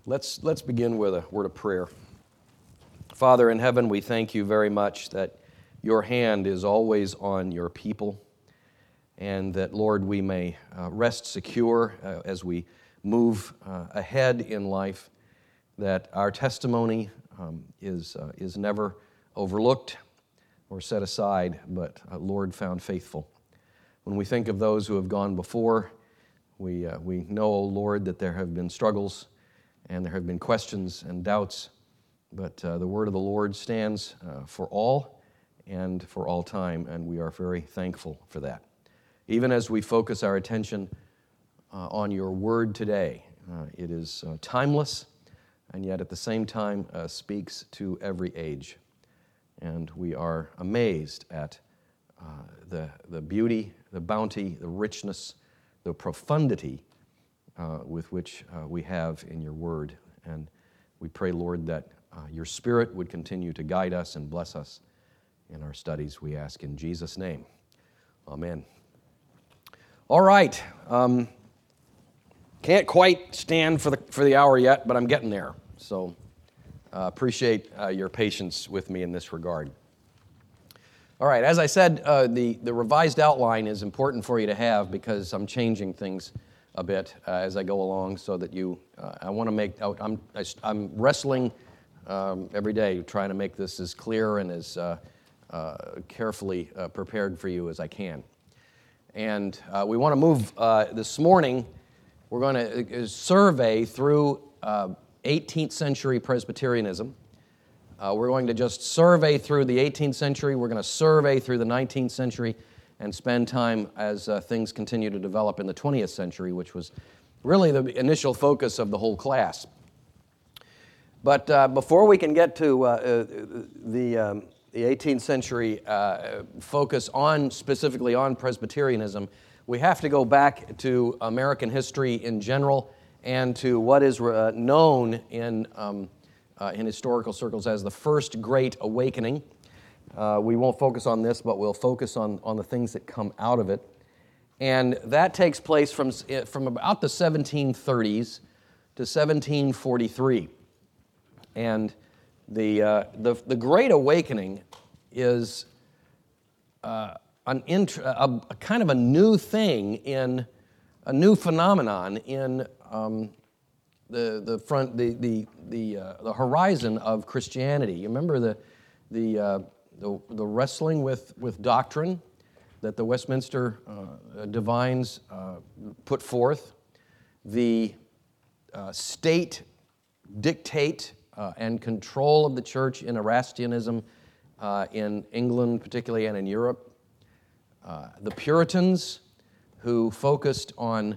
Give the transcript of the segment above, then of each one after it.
Let's begin with a word of prayer. Father in heaven, we thank you very much that your hand is always on your people, and that, Lord, we may rest secure as we move ahead in life, that our testimony is never overlooked or set aside, but, Lord, found faithful. When we think of those who have gone before, we know, O Lord, that there have been struggles and there have been questions and doubts, but the word of the Lord stands for all and for all time, and we are very thankful for that. Even as we focus our attention on your word today, it is timeless, and yet at the same time speaks to every age. And we are amazed at the beauty, the bounty, the richness, the profundity with which we have in your word. And we pray, Lord, that your Spirit would continue to guide us and bless us in our studies, we ask in Jesus' name. Amen. All right. Can't quite stand for the hour yet, but I'm getting there. So appreciate your patience with me in this regard. All right, as I said, the revised outline is important for you to have because I'm changing things a bit as I go along, so that I want to make. I'm wrestling every day trying to make this as clear and as carefully prepared for you as I can. And we want to move this morning. We're going to survey through 18th century Presbyterianism. We're going to just survey through the 18th century. We're going to survey through the 19th century and spend time as things continue to develop in the 20th century, which was really the initial focus of the whole class. But before we can get to the 18th century focus specifically on Presbyterianism, we have to go back to American history in general and to what is known in historical circles as the First Great Awakening. We won't focus on this, but we'll focus on the things that come out of it. And that takes place from about the 1730s to 1743. And the Great Awakening is a kind of a new thing, a new phenomenon in the horizon of Christianity. You remember the wrestling with doctrine that the Westminster divines put forth, the state dictate and control of the church in Erastianism in England particularly and in Europe, the Puritans who focused on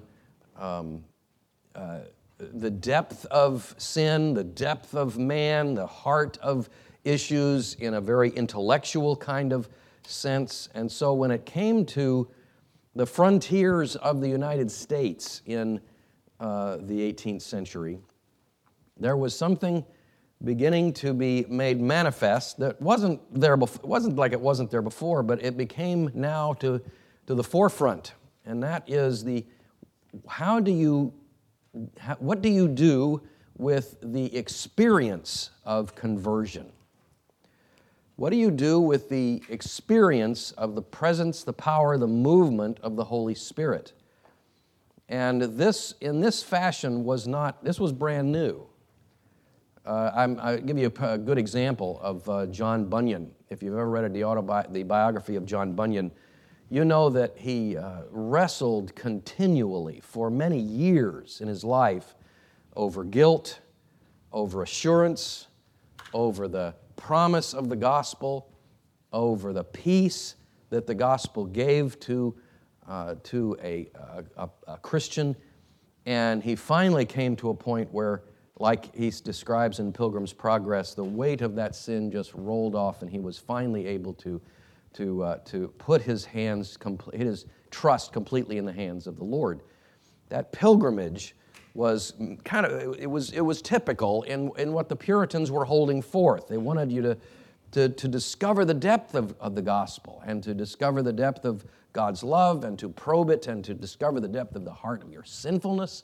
the depth of sin, the depth of man, the heart of issues in a very intellectual kind of sense. And so when it came to the frontiers of the United States in the 18th century, there was something beginning to be made manifest that wasn't there before. It wasn't like it wasn't there before, but it became now to the forefront. And that is what do you do with the experience of conversion? What do you do with the experience of the presence, the power, the movement of the Holy Spirit? And this, in this fashion, was brand new. I'll give you a good example of John Bunyan. If you've ever read the biography of John Bunyan, you know that he wrestled continually for many years in his life over guilt, over assurance, over the promise of the gospel, over the peace that the gospel gave to a Christian. And he finally came to a point where, like he describes in Pilgrim's Progress, the weight of that sin just rolled off, and he was finally able to put his trust completely in the hands of the Lord. That pilgrimage was it was typical in what the Puritans were holding forth. They wanted you to discover the depth of the gospel and to discover the depth of God's love and to probe it and to discover the depth of the heart of your sinfulness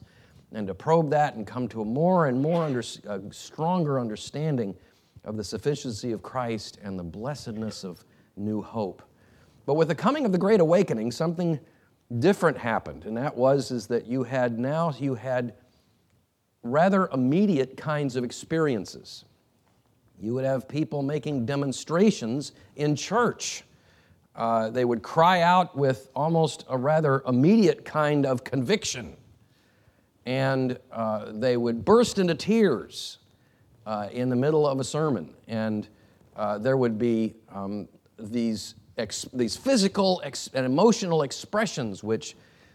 and to probe that and come to a more and more stronger understanding of the sufficiency of Christ and the blessedness of new hope. But with the coming of the Great Awakening, something different happened, and that is that you had rather immediate kinds of experiences. You would have people making demonstrations in church. They would cry out with almost a rather immediate kind of conviction, and they would burst into tears in the middle of a sermon, and there would be these physical and emotional expressions which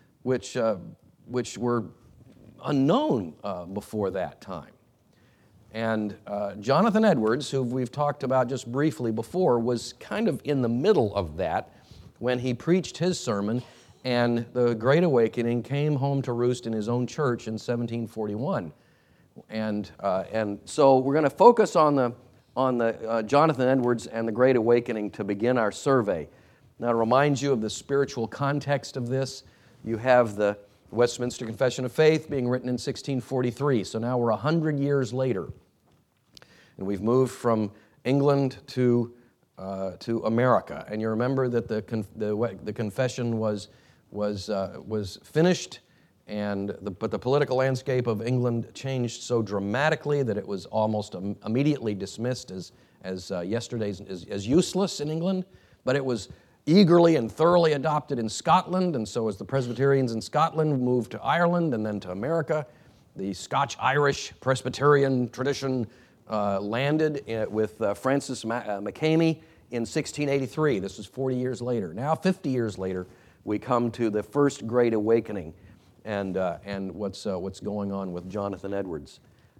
were unknown before that time. And Jonathan Edwards, who we've talked about just briefly before, was kind of in the middle of that when he preached his sermon, and the Great Awakening came home to roost in his own church in 1741. And so we're going to focus on the Jonathan Edwards and the Great Awakening to begin our survey. Now, to remind you of the spiritual context of this, you have the Westminster Confession of Faith being written in 1643. So now we're 100 years later, and we've moved from England to America. And you remember that the confession was finished, but the political landscape of England changed so dramatically that it was almost immediately dismissed as useless in England. But it was eagerly and thoroughly adopted in Scotland, and so as the Presbyterians in Scotland moved to Ireland and then to America, the Scotch-Irish Presbyterian tradition landed with Francis McCamey in 1683. This was 40 years later. Now, 50 years later, we come to the first Great Awakening and what's going on with Jonathan Edwards.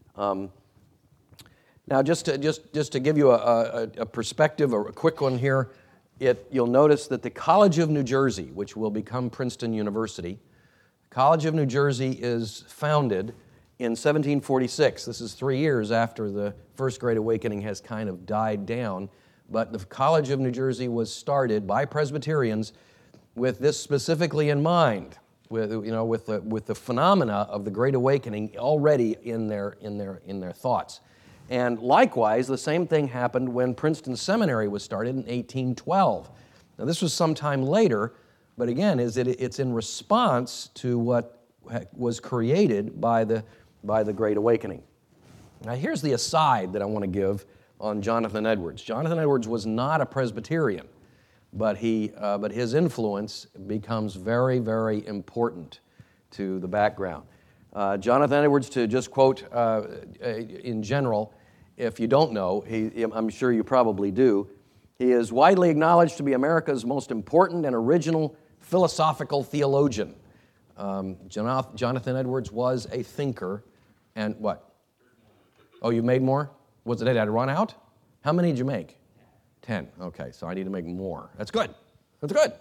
Now, just to give you a perspective, a quick one here, you'll notice that the College of New Jersey, which will become Princeton University, College of New Jersey is founded in 1746. This is 3 years after the First Great Awakening has kind of died down, but the College of New Jersey was started by Presbyterians with this specifically in mind, with the phenomena of the Great Awakening already in their thoughts. And likewise, the same thing happened when Princeton Seminary was started in 1812. Now, this was sometime later, but again, it's in response to what was created by the Great Awakening. Now, here's the aside that I want to give on Jonathan Edwards. Jonathan Edwards was not a Presbyterian, but his influence becomes very, very important to the background. Jonathan Edwards, to just quote in general, if you don't know, I'm sure you probably do, he is widely acknowledged to be America's most important and original philosophical theologian. Jonathan Edwards was a thinker, and what? Oh, you made more? Was it? Did I run out? How many did you make? 10. Okay, so I need to make more. That's good. That's good.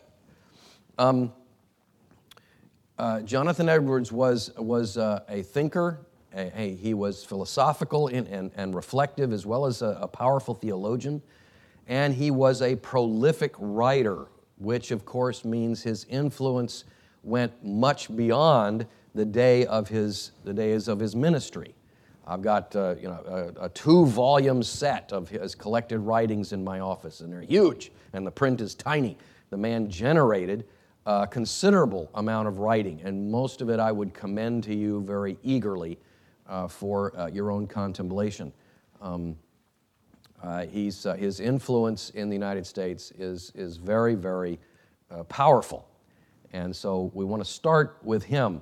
Jonathan Edwards was a thinker. He was philosophical and reflective, as well as a powerful theologian. And he was a prolific writer, which of course means his influence went much beyond the days of his ministry. I've got a 2-volume set of his collected writings in my office, and they're huge, and the print is tiny. The man generated a considerable amount of writing, and most of it I would commend to you very eagerly for your own contemplation. His influence in the United States is very, very powerful, and so we want to start with him.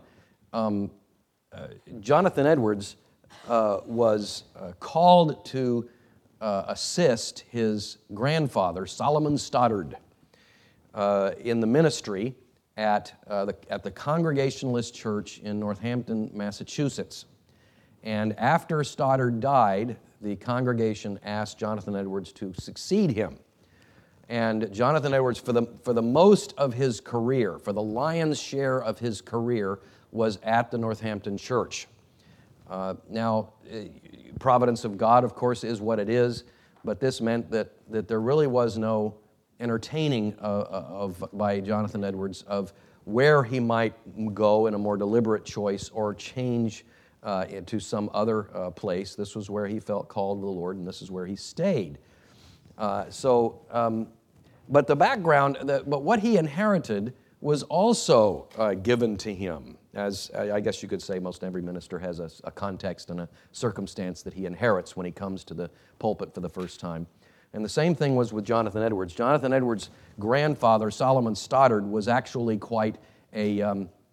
Jonathan Edwards was called to assist his grandfather, Solomon Stoddard, in the ministry at the Congregationalist Church in Northampton, Massachusetts. And after Stoddard died, the congregation asked Jonathan Edwards to succeed him. And Jonathan Edwards, for the most of his career, for the lion's share of his career, was at the Northampton Church. Now, providence of God, of course, is what it is, but this meant that there really was no entertaining by Jonathan Edwards of where he might go in a more deliberate choice or change into some other place. This was where he felt called to the Lord, and this is where he stayed. But the background, but what he inherited was also given to him. As I guess you could say, most every minister has a context and a circumstance that he inherits when he comes to the pulpit for the first time. And the same thing was with Jonathan Edwards. Jonathan Edwards' grandfather, Solomon Stoddard, was actually quite a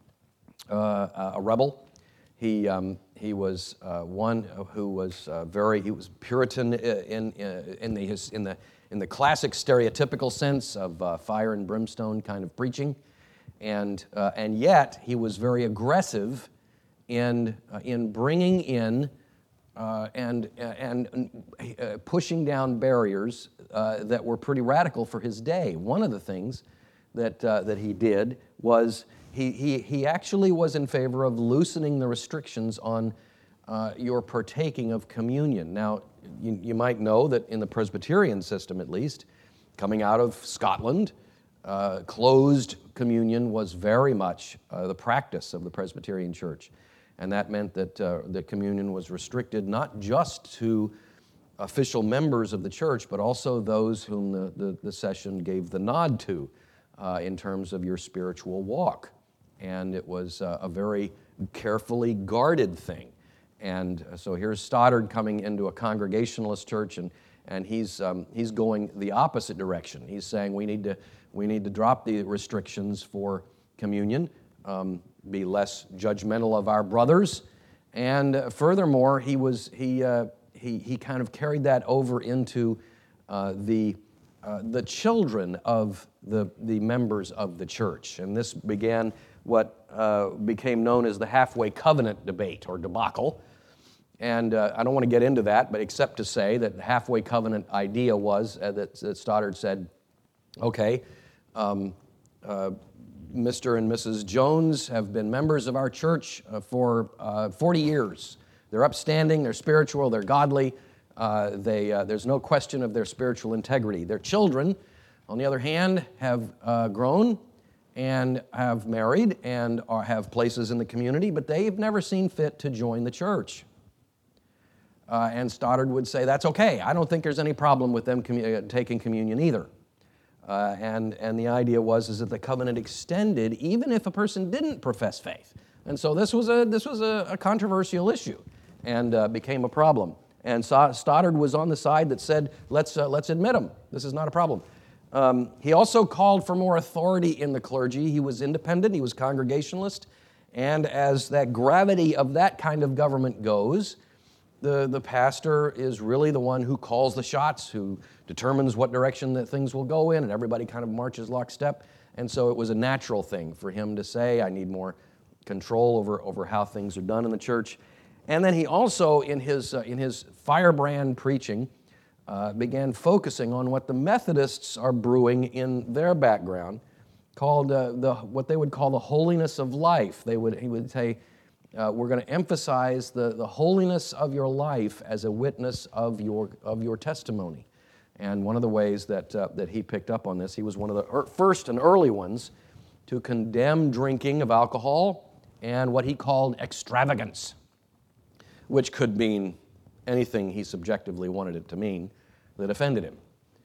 rebel. He was one who was he was Puritan in the classic stereotypical sense of fire and brimstone kind of preaching. And yet he was very aggressive in bringing in and pushing down barriers that were pretty radical for his day. One of the things that he did was he actually was in favor of loosening the restrictions on your partaking of communion. Now, you might know that in the Presbyterian system, at least, coming out of Scotland, closed communion was very much the practice of the Presbyterian Church. And that meant that the communion was restricted not just to official members of the church, but also those whom the session gave the nod to in terms of your spiritual walk. And it was a very carefully guarded thing. And so here's Stoddard coming into a Congregationalist church, and he's going the opposite direction. He's saying we need to drop the restrictions for communion, be less judgmental of our brothers, and furthermore, he kind of carried that over into the children of the members of the church, and this began what became known as the halfway covenant debate or debacle. And I don't want to get into that, but except to say that the halfway covenant idea was that Stoddard said, okay, Mr. and Mrs. Jones have been members of our church for 40 years. They're upstanding, they're spiritual, they're godly. There's no question of their spiritual integrity. Their children, on the other hand, have grown and have married and have places in the community, but they've never seen fit to join the church. And Stoddard would say, that's okay. I don't think there's any problem with them taking communion either. And the idea was that the covenant extended even if a person didn't profess faith. And so this was a controversial issue and became a problem. And Stoddard was on the side that said, let's admit them. This is not a problem. He also called for more authority in the clergy. He was independent. He was Congregationalist. And as that gravity of that kind of government goes, the pastor is really the one who calls the shots, who determines what direction that things will go in, and everybody kind of marches lockstep. And so it was a natural thing for him to say, I need more control over how things are done in the church. And then he also, in his firebrand preaching, began focusing on what the Methodists are brewing in their background, called what they would call the holiness of life. He would say, we're going to emphasize the holiness of your life as a witness of your testimony. And one of the ways that he picked up on this, he was one of the first and early ones to condemn drinking of alcohol and what he called extravagance, which could mean anything he subjectively wanted it to mean that offended him.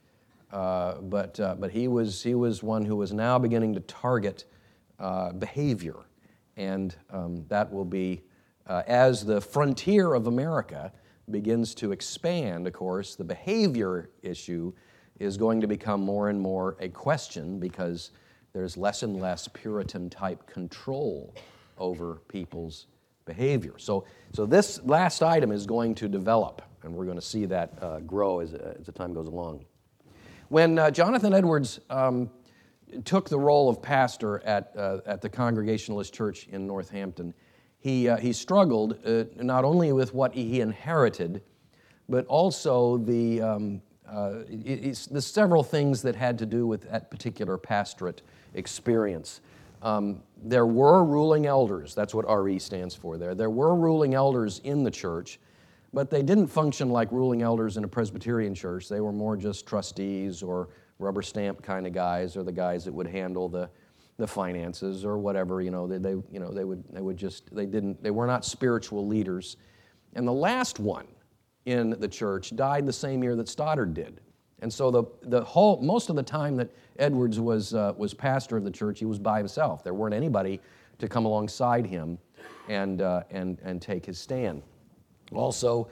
But he was one who was now beginning to target behavior. And that will be, as the frontier of America begins to expand, of course, the behavior issue is going to become more and more a question because there's less and less Puritan-type control over people's behavior. So this last item is going to develop, and we're going to see that grow as the time goes along. When Jonathan Edwards took the role of pastor at the Congregationalist Church in Northampton, he struggled not only with what he inherited, but also the several things that had to do with that particular pastorate experience. There were ruling elders. That's what RE stands for there. There were ruling elders in the church, but they didn't function like ruling elders in a Presbyterian church. They were more just trustees or rubber stamp kind of guys, or the guys that would handle the the finances or whatever. They were not spiritual leaders. And the last one in the church died the same year that Stoddard did. And so most of the time that Edwards was pastor of the church, he was by himself. There weren't anybody to come alongside him and take his stand. Also,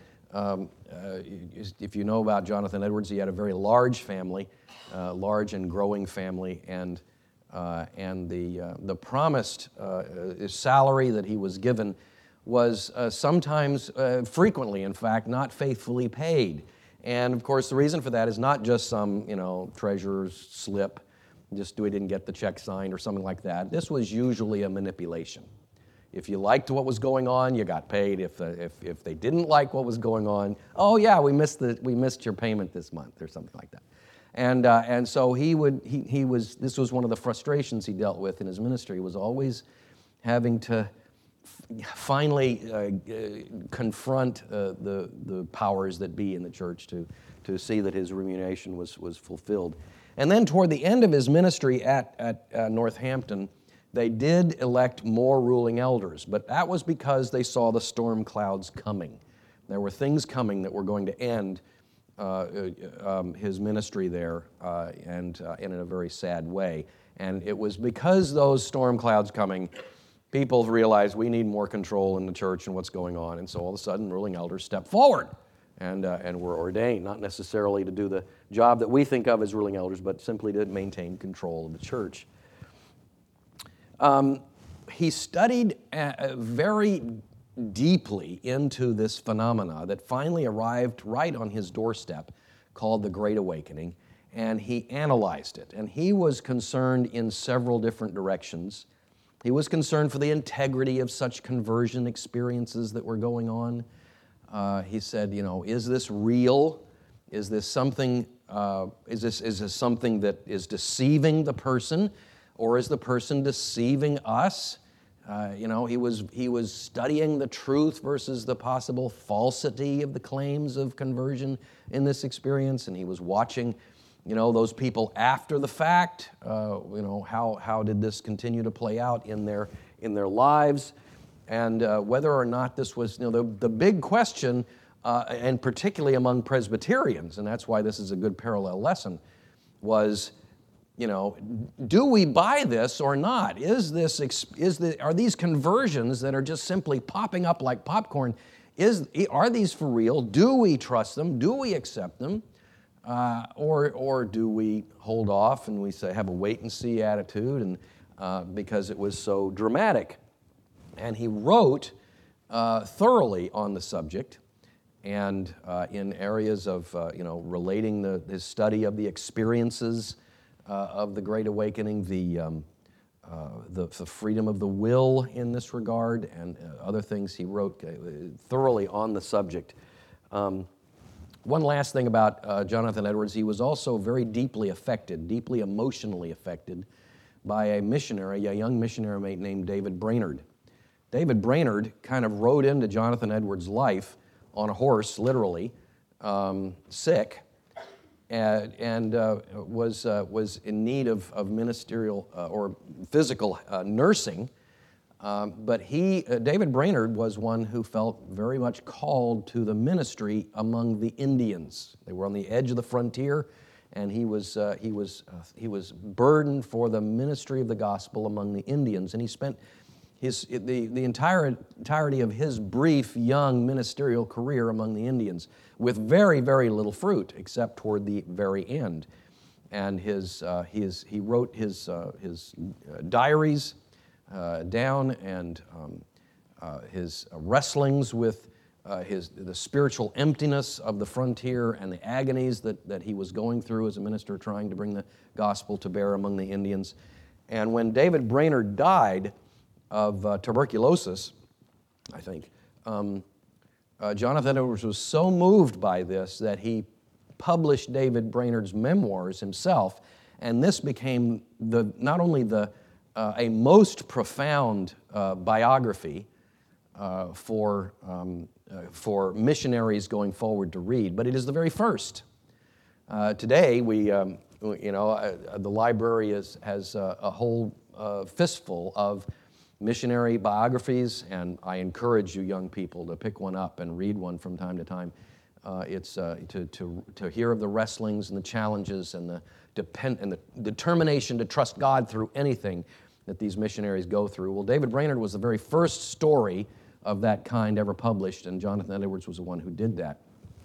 if you know about Jonathan Edwards, he had a very large family, large and growing family, and the promised salary that he was given was sometimes, frequently, in fact, not faithfully paid. And of course, the reason for that is not just some, treasurer's slip, just we didn't get the check signed or something like that. This was usually a manipulation. If you liked what was going on, you got paid. If they didn't like what was going on, oh yeah, we missed your payment this month or something like that. And so this was one of the frustrations he dealt with in his ministry. He was always having to finally confront the powers that be in the church to see that his remuneration was fulfilled. And then toward the end of his ministry at Northampton, they did elect more ruling elders, but that was because they saw the storm clouds coming. There were things coming that were going to end his ministry there, and in a very sad way. And it was because those storm clouds coming, people realized we need more control in the church and what's going on, and so all of a sudden ruling elders stepped forward and were ordained, not necessarily to do the job that we think of as ruling elders, but simply to maintain control of the church. He studied very deeply into this phenomena that finally arrived right on his doorstep, called the Great Awakening, and he analyzed it. And he was concerned in several different directions. He was concerned for the integrity of such conversion experiences that were going on. He said, is this real? Is this something? Is this something that is deceiving the person? Or is the person deceiving us? He was studying the truth versus the possible falsity of the claims of conversion in this experience, and he was watching, those people after the fact. How did this continue to play out in their lives, and whether or not this was, the big question, and particularly among Presbyterians, and that's why this is a good parallel lesson, was, do we buy this or not? Are these conversions that are just simply popping up like popcorn, are these for real? Do we trust them? Do we accept them? Or do we hold off and we say have a wait and see attitude, and because it was so dramatic? And he wrote thoroughly on the subject, and in areas of relating his study of the experiences of the Great Awakening, the freedom of the will in this regard, and other things he wrote thoroughly on the subject. One last thing about Jonathan Edwards, he was also very deeply emotionally affected by a young missionary named David Brainerd. David Brainerd kind of rode into Jonathan Edwards' life on a horse, literally, sick, and was in need of ministerial or physical nursing. But David Brainerd was one who felt very much called to the ministry among the Indians. They were on the edge of the frontier, and he was burdened for the ministry of the gospel among the Indians. And he spent the entirety of his brief young ministerial career among the Indians with very, very little fruit, except toward the very end. And he wrote his diaries down, and his wrestlings with the spiritual emptiness of the frontier and the agonies that he was going through as a minister trying to bring the gospel to bear among the Indians. And when David Brainerd died of tuberculosis, I think, Jonathan Edwards was so moved by this that he published David Brainerd's memoirs himself, and this became not only a most profound biography for missionaries going forward to read, but it is the very first. Today, the library has a whole fistful of missionary biographies, and I encourage you young people to pick one up and read one from time to time. It's to hear of the wrestlings and the challenges and the determination to trust God through anything that these missionaries go through. Well, David Brainerd was the very first story of that kind ever published, and Jonathan Edwards was the one who did that.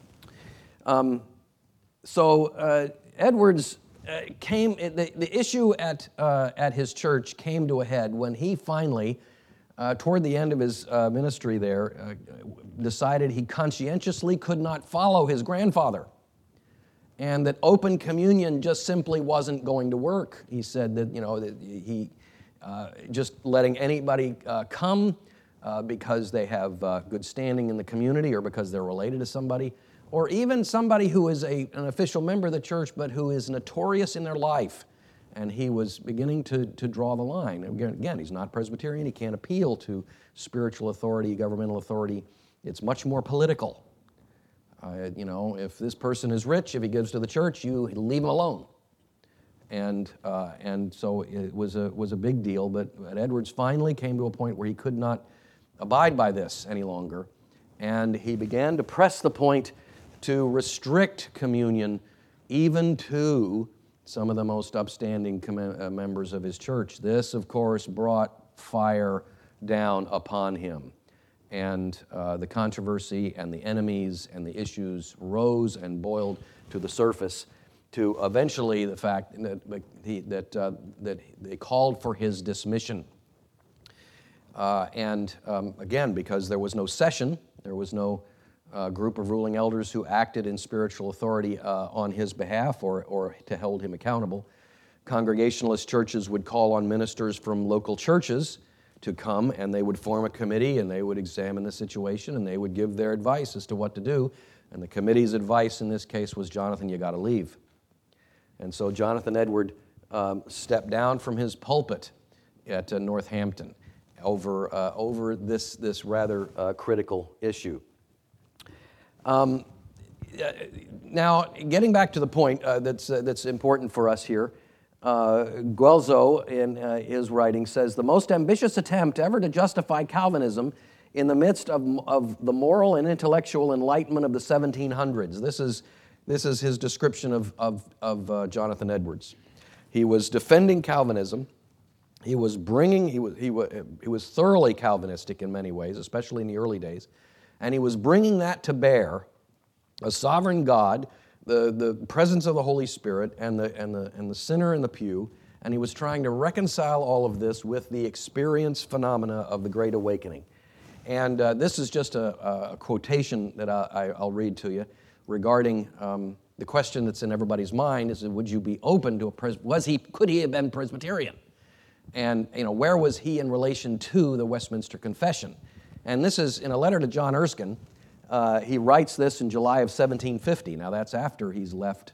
Edwards the issue at his church came to a head when he finally, toward the end of his ministry there, decided he conscientiously could not follow his grandfather, and that open communion just simply wasn't going to work. He said that, that he just letting anybody come because they have good standing in the community or because they're related to somebody, or even somebody who is an official member of the church but who is notorious in their life. And he was beginning to draw the line. Again, he's not Presbyterian. He can't appeal to spiritual authority, governmental authority. It's much more political. If this person is rich, if he gives to the church, you leave him alone. And so it was a big deal. But Edwards finally came to a point where he could not abide by this any longer, and he began to press the point to restrict communion even to some of the most upstanding members of his church. This, of course, brought fire down upon him, and the controversy and the enemies and the issues rose and boiled to the surface, to eventually the fact that they called for his dismission. Again, because there was no session, there was no group of ruling elders who acted in spiritual authority on his behalf or to hold him accountable. Congregationalist churches would call on ministers from local churches to come, and they would form a committee, and they would examine the situation, and they would give their advice as to what to do. And the committee's advice in this case was, Jonathan, you got to leave. And so Jonathan Edward stepped down from his pulpit at Northampton over this rather critical issue. Now, getting back to the point that's important for us here, Guelzo, in his writing, says, the most ambitious attempt ever to justify Calvinism in the midst of the moral and intellectual enlightenment of the 1700s. This is his description of Jonathan Edwards. He was defending Calvinism. He was thoroughly Calvinistic in many ways, especially in the early days, and he was bringing that to bear, a sovereign God, the presence of the Holy Spirit, and the sinner in the pew, and he was trying to reconcile all of this with the experience phenomena of the Great Awakening. And this is just a quotation that I'll read to you regarding the question that's in everybody's mind: is, would you be open to could he have been Presbyterian? And where was he in relation to the Westminster Confession? And this is in a letter to John Erskine. He writes this in July of 1750. Now that's after he's left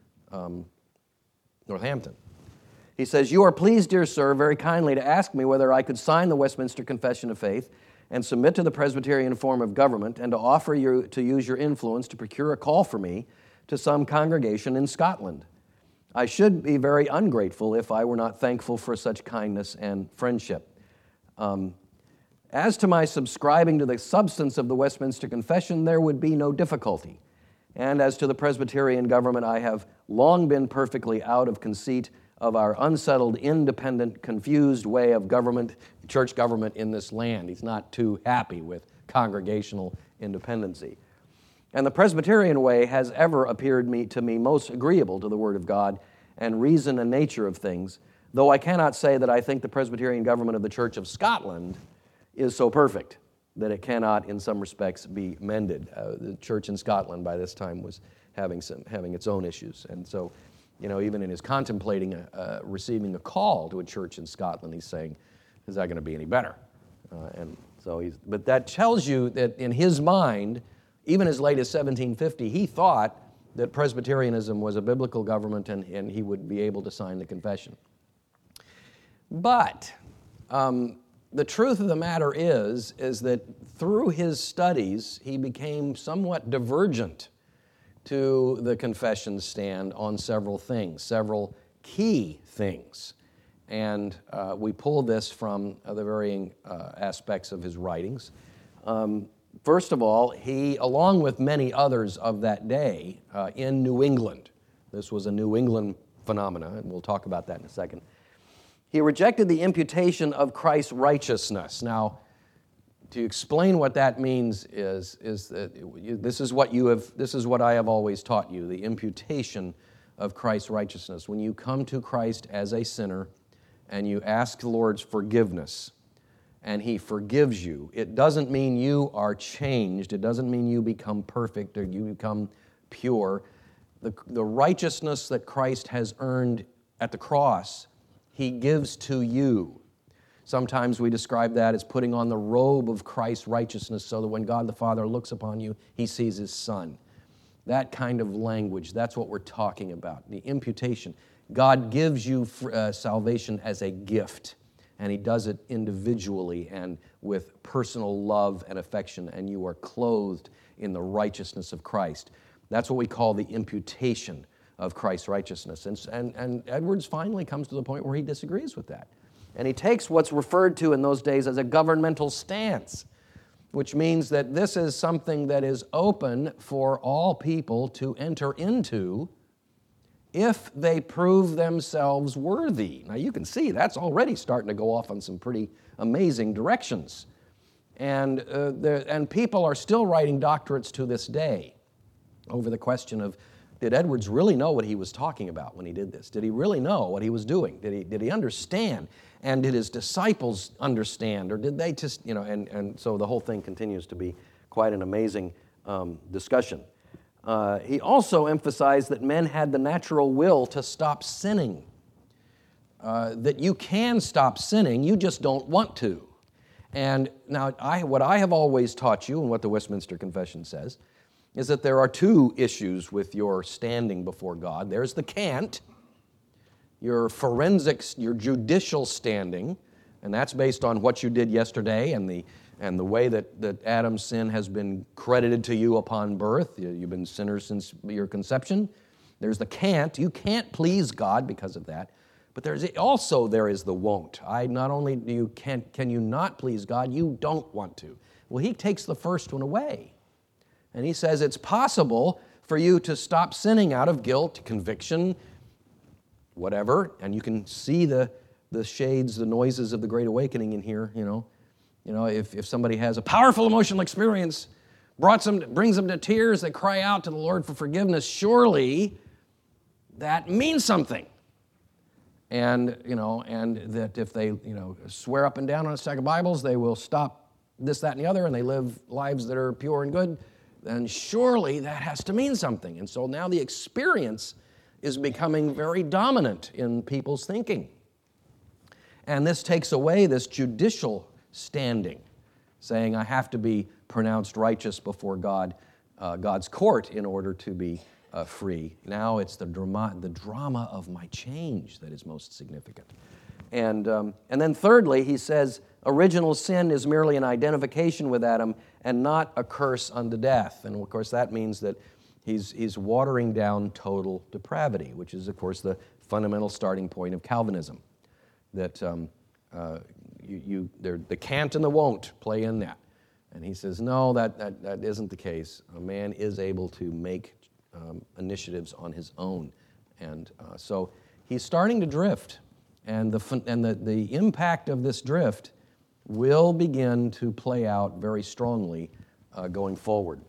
Northampton. He says, "You are pleased, dear sir, very kindly to ask me whether I could sign the Westminster Confession of Faith and submit to the Presbyterian form of government, and to offer you to use your influence to procure a call for me to some congregation in Scotland. I should be very ungrateful if I were not thankful for such kindness and friendship. As to my subscribing to the substance of the Westminster Confession, there would be no difficulty. And as to the Presbyterian government, I have long been perfectly out of conceit of our unsettled, independent, confused way of government, church government in this land." He's not too happy with congregational independency. "And the Presbyterian way has ever appeared to me most agreeable to the Word of God and reason and nature of things, though I cannot say that I think the Presbyterian government of the Church of Scotland is so perfect that it cannot, in some respects, be mended." The church in Scotland by this time was having its own issues, and so, even in his contemplating receiving a call to a church in Scotland, he's saying, "Is that going to be any better?" But that tells you that in his mind, even as late as 1750, he thought that Presbyterianism was a biblical government, and he would be able to sign the confession. But the truth of the matter is that through his studies, he became somewhat divergent to the confession stand on several things, several key things. And we pull this from the varying aspects of his writings. First of all, he, along with many others of that day in New England, this was a New England phenomena, and we'll talk about that in a second, he rejected the imputation of Christ's righteousness. Now, to explain what that means is that this is what I have always taught you, the imputation of Christ's righteousness. When you come to Christ as a sinner and you ask the Lord's forgiveness, and He forgives you, it doesn't mean you are changed. It doesn't mean you become perfect or you become pure. The righteousness that Christ has earned at the cross, He gives to you. Sometimes we describe that as putting on the robe of Christ's righteousness so that when God the Father looks upon you, He sees His Son. That kind of language, that's what we're talking about, the imputation. God gives you salvation as a gift, and He does it individually and with personal love and affection, and you are clothed in the righteousness of Christ. That's what we call the imputation of Christ's righteousness. And Edwards finally comes to the point where he disagrees with that. And he takes what's referred to in those days as a governmental stance, which means that this is something that is open for all people to enter into if they prove themselves worthy. Now you can see that's already starting to go off on some pretty amazing directions. And people are still writing doctorates to this day over the question of, did Edwards really know what he was talking about when he did this? Did he really know what he was doing? Did he understand? And did his disciples understand? Or did they just, and so the whole thing continues to be quite an amazing discussion. He also emphasized that men had the natural will to stop sinning. That you can stop sinning, you just don't want to. And now, what I have always taught you, and what the Westminster Confession says, is that there are two issues with your standing before God. There's the can't, your forensics, your judicial standing, and that's based on what you did yesterday and the way that Adam's sin has been credited to you upon birth. You've been sinners since your conception. There's the can't. You can't please God because of that. But there is the won't. Not only can you not please God, you don't want to. Well, he takes the first one away. And he says it's possible for you to stop sinning out of guilt, conviction, whatever. And you can see the shades, the noises of the Great Awakening in here, if somebody has a powerful emotional experience, brings them to tears, they cry out to the Lord for forgiveness, surely that means something. And that if they, swear up and down on a stack of Bibles, they will stop this, that, and the other, and they live lives that are pure and good, then surely that has to mean something. And so now the experience is becoming very dominant in people's thinking. And this takes away this judicial standing, saying I have to be pronounced righteous before God's court in order to be free. Now it's the drama of my change that is most significant. And then thirdly, he says, original sin is merely an identification with Adam and not a curse unto death. And of course that means that he's watering down total depravity, which is of course the fundamental starting point of Calvinism. That the can't and the won't play in that. And he says, no, that isn't the case. A man is able to make initiatives on his own. And so he's starting to drift. And the impact of this drift will begin to play out very strongly going forward.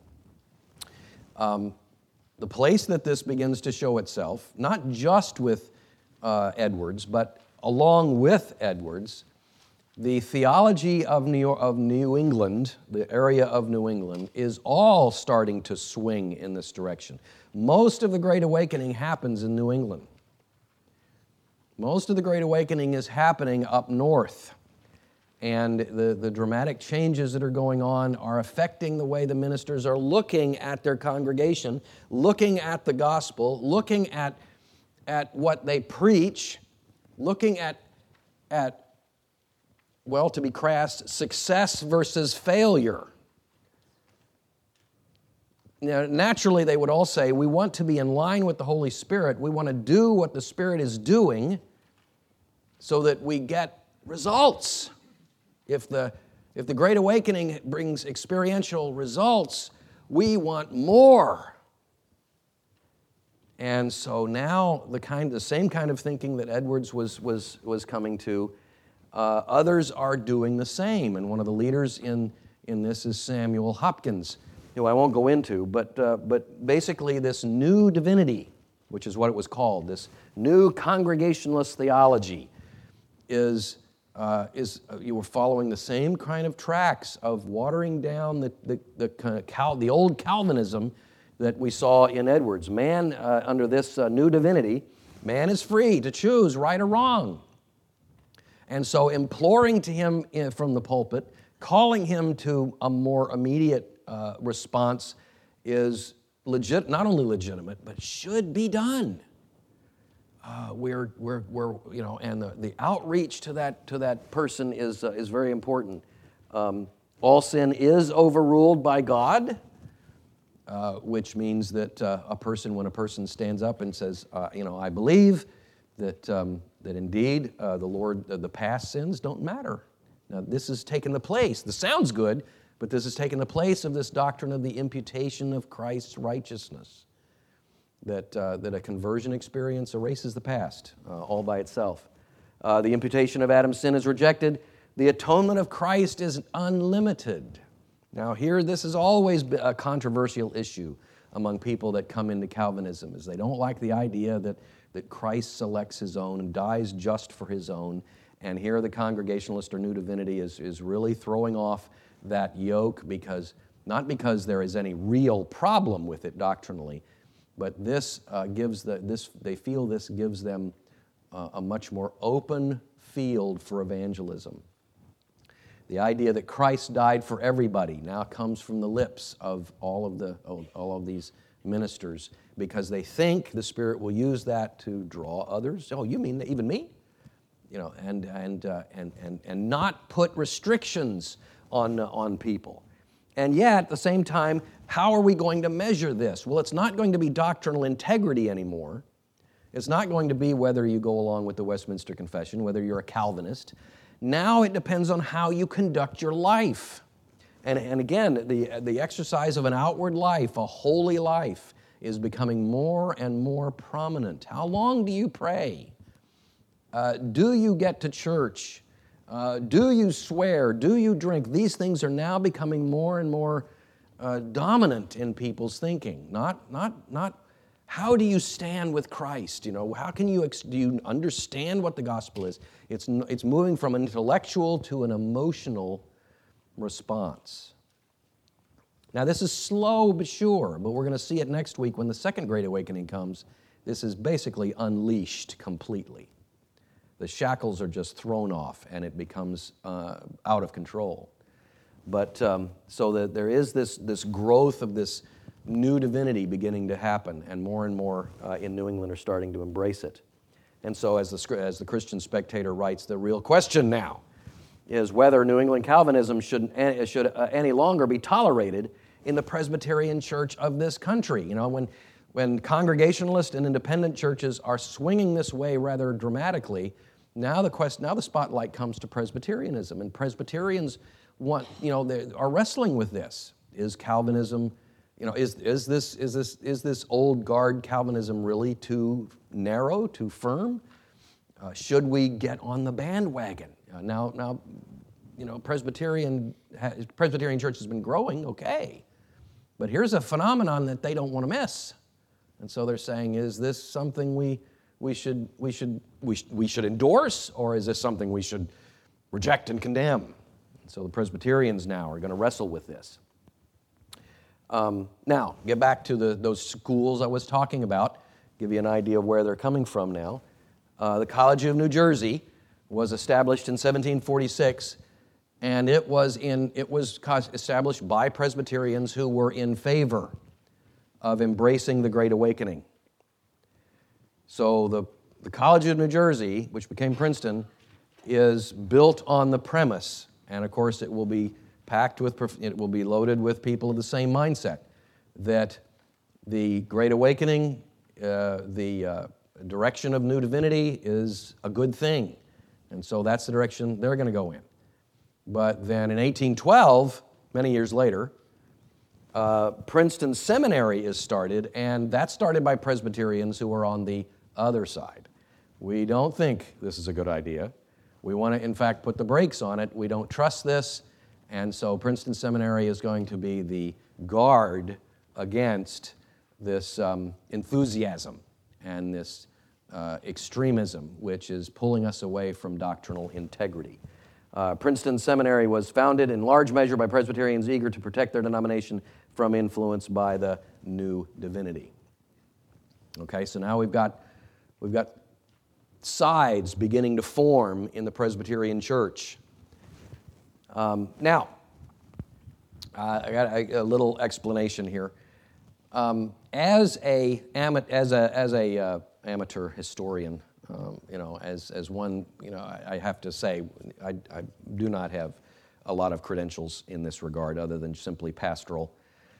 The place that this begins to show itself, not just with Edwards, but along with Edwards, the theology of New England, the area of New England, is all starting to swing in this direction. Most of the Great Awakening happens in New England. Most of the Great Awakening is happening up north. And the dramatic changes that are going on are affecting the way the ministers are looking at their congregation, looking at the gospel, looking at what they preach, looking at, to be crass, success versus failure. Now, naturally, they would all say, we want to be in line with the Holy Spirit. We want to do what the Spirit is doing. so that we get results. If the Great Awakening brings experiential results, we want more. And so now the same kind of thinking that Edwards was coming to, others are doing the same. And one of the leaders in this is Samuel Hopkins, who I won't go into, but basically this new divinity, which is what it was called, this new Congregationalist theology, is you were following the same kind of tracks of watering down the old Calvinism that we saw in Edwards. Man, under this new divinity, man is free to choose right or wrong. And so imploring to him from the pulpit, calling him to a more immediate response is not only legitimate, but should be done. And the outreach to that person is very important. All sin is overruled by God, which means that when a person stands up and says, I believe that indeed the past sins don't matter. Now this has taken the place. This sounds good, but this has taken the place of this doctrine of the imputation of Christ's righteousness. That a conversion experience erases the past all by itself. The imputation of Adam's sin is rejected. The atonement of Christ is unlimited. Now here, this has always been a controversial issue among people that come into Calvinism, is they don't like the idea that Christ selects his own and dies just for his own. And here the Congregationalist or New Divinity is really throwing off that yoke not because there is any real problem with it doctrinally, but they feel this gives them a much more open field for evangelism. The idea that Christ died for everybody now comes from the lips of all of these ministers, because they think the Spirit will use that to draw others. Oh, you mean even me? And not put restrictions on people. And yet, at the same time, how are we going to measure this? Well, it's not going to be doctrinal integrity anymore. It's not going to be whether you go along with the Westminster Confession, whether you're a Calvinist. Now it depends on how you conduct your life. And again, the exercise of an outward life, a holy life, is becoming more and more prominent. How long do you pray? Do you get to church? Do you swear? Do you drink? These things are now becoming more and more dominant in people's thinking. Not how do you stand with Christ? How can do you understand what the gospel is? It's moving from an intellectual to an emotional response. Now this is slow but sure, but we're going to see it next week when the second Great Awakening comes. This is basically unleashed completely. The shackles are just thrown off and it becomes out of control. But so that there is this growth of this new divinity beginning to happen, and more in New England are starting to embrace it. And so as the Christian Spectator writes, the real question now is whether New England Calvinism should any longer be tolerated in the Presbyterian Church of this country. When Congregationalist and independent churches are swinging this way rather dramatically, now the spotlight comes to Presbyterianism, and Presbyterians they are wrestling with this. Is Calvinism, is this old guard Calvinism really too narrow, too firm? Should we get on the bandwagon? Now, Presbyterian Church has been growing, okay, but here's a phenomenon that they don't want to miss, and so they're saying, is this something we should endorse, or is this something we should reject and condemn? So the Presbyterians now are going to wrestle with this. Now, get back to those schools I was talking about, give you an idea of where they're coming from now. The College of New Jersey was established in 1746, and it was established by Presbyterians who were in favor of embracing the Great Awakening. So the College of New Jersey, which became Princeton, is built on the premise, and of course it will be loaded with people of the same mindset, that the Great Awakening, the direction of new divinity is a good thing, And so that's the direction they're going to go in. But then in 1812, many years later, Princeton Seminary is started, and that's started by Presbyterians who are on the other side. We don't think this is a good idea. We want to, in fact, put the brakes on it. We don't trust this, and so Princeton Seminary is going to be the guard against this enthusiasm and this extremism, which is pulling us away from doctrinal integrity. Princeton Seminary was founded in large measure by Presbyterians eager to protect their denomination from influence by the new divinity. Okay, so now we've got sides beginning to form in the Presbyterian Church. Now, I got a little explanation here. As a amateur historian, as one, I have to say, I do not have a lot of credentials in this regard other than simply pastoral.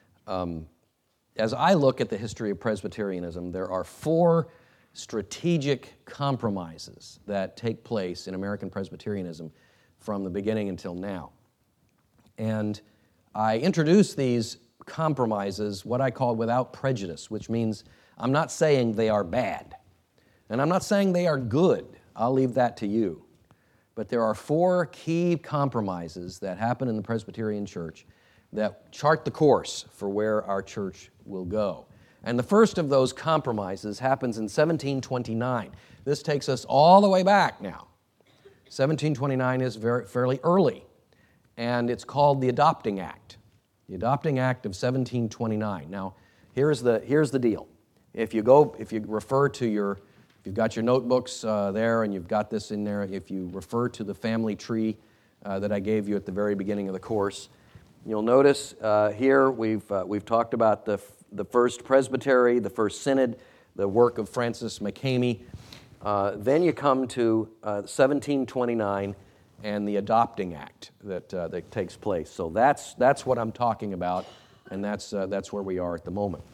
As I look at the history of Presbyterianism, there are 4 strategic compromises that take place in American Presbyterianism from the beginning until now. And I introduce these compromises what I call without prejudice, which means I'm not saying they are bad. And I'm not saying they are good. I'll leave that to you. But there are 4 key compromises that happen in the Presbyterian Church that chart the course for where our church will go. And the first of those compromises happens in 1729. This takes us all the way back now. 1729 is fairly early, and it's called the Adopting Act. The Adopting Act of 1729. Now, here's the deal. If you refer to if you've got your notebooks there and you've got this in there, if you refer to the family tree that I gave you at the very beginning of the course, you'll notice here we've talked about the first presbytery, the first synod, the work of Francis McCamey. Then you come to 1729 and the Adopting Act that takes place. So that's what I'm talking about, and that's where we are at the moment.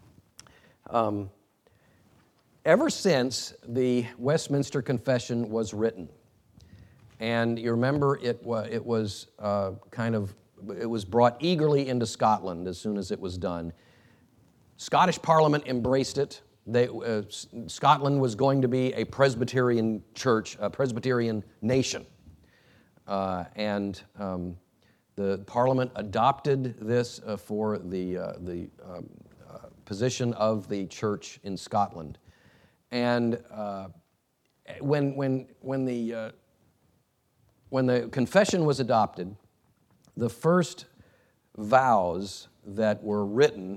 Ever since the Westminster Confession was written, and you remember it was brought eagerly into Scotland as soon as it was done. Scottish Parliament embraced it. Scotland was going to be a Presbyterian church, a Presbyterian nation. And the Parliament adopted this for the position of the church in Scotland. And when the confession was adopted, the first vows that were written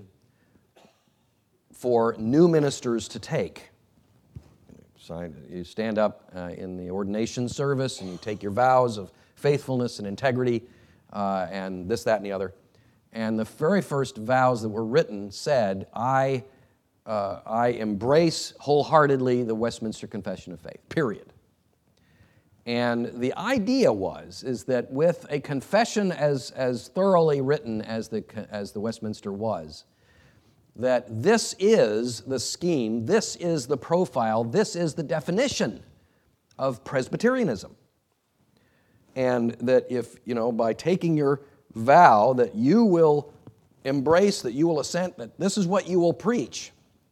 for new ministers to take. You stand up in the ordination service and you take your vows of faithfulness and integrity and this, that, and the other. And the very first vows that were written said, I embrace wholeheartedly the Westminster Confession of Faith, period. And the idea is that with a confession as thoroughly written as the Westminster was, that this is the scheme, this is the profile, this is the definition of Presbyterianism. And that if, by taking your vow that you will embrace, that you will assent, that this is what you will preach,